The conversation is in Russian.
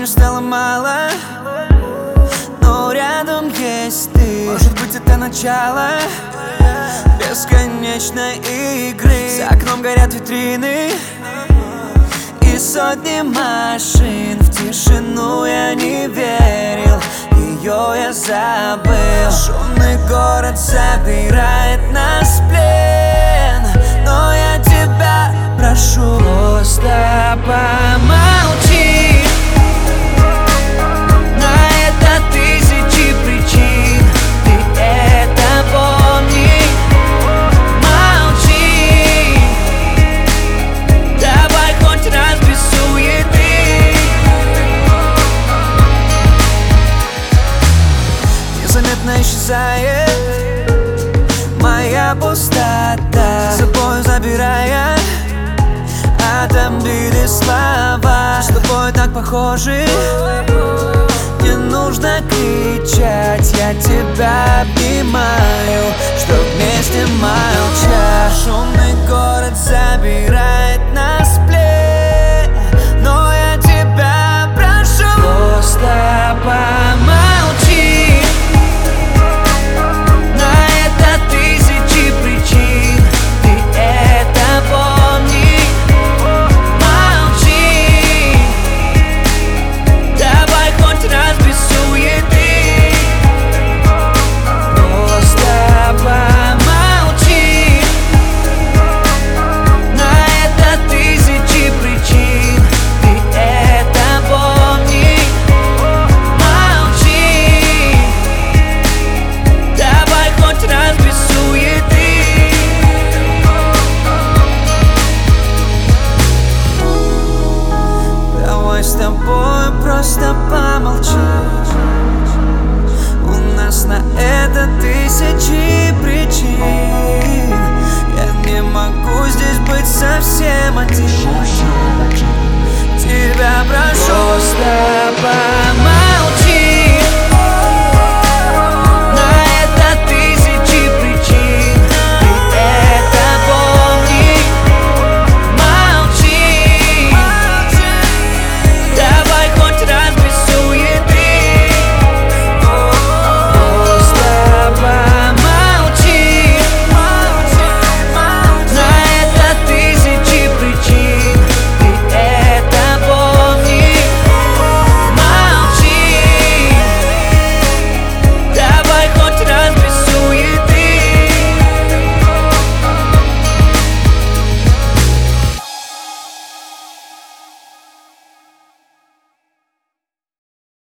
стало мало, но рядом есть ты. Может быть, это начало бесконечной игры. За окном горят витрины и сотни машин. В тишину я не верил, ее я забыл. Шумный город забирает нас в плен, но я тебя прошу, просто помолчи. На это тысячи причин, ты это помни. Молчи, давай хоть раз без суеты. Незаметно исчезает моя пустота, с собой забирая от обиды слова. С тобой так похожи, не нужно кричать. Я тебя обнимаю, чтоб вместе молчать. Шумный город забирает нас в плен, но я тебя прошу, просто помолчи. На это тысячи причин, ты это помни. Раз без суеты, просто помолчи. На это тысячи причин, ты это помни. Молчи, давай хоть раз без суеты. Давай с тобой просто помолчи. У нас на это тысячи причин. Я не могу здесь быть совсем один.